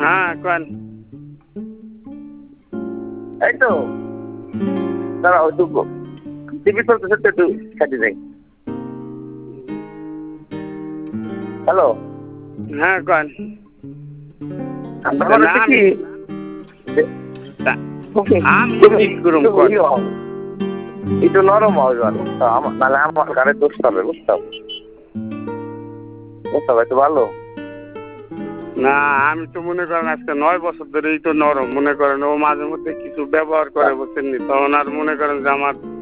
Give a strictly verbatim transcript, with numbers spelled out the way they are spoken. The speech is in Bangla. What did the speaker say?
হ্যাঁ কোন এই তো দাঁড়াও একটু টিভি চলতেছে তো একটু কাটি যাই। হ্যালো হ্যাঁ কোন ব্যাপার হচ্ছে কি আমি কি করুম কোন একটু নরম হবে নাহলে আমার গাড়ি দোষ হবে বুঝতাম বুঝতে হবে একটু ভালো না আমি তো মনে করেন আজকে নয় বছর ধরে এই তো নরম মনে করেন ও মাঝে মধ্যে কিছু ব্যবহার করে বুঝছেন নি তখন আর মনে করেন যে আমার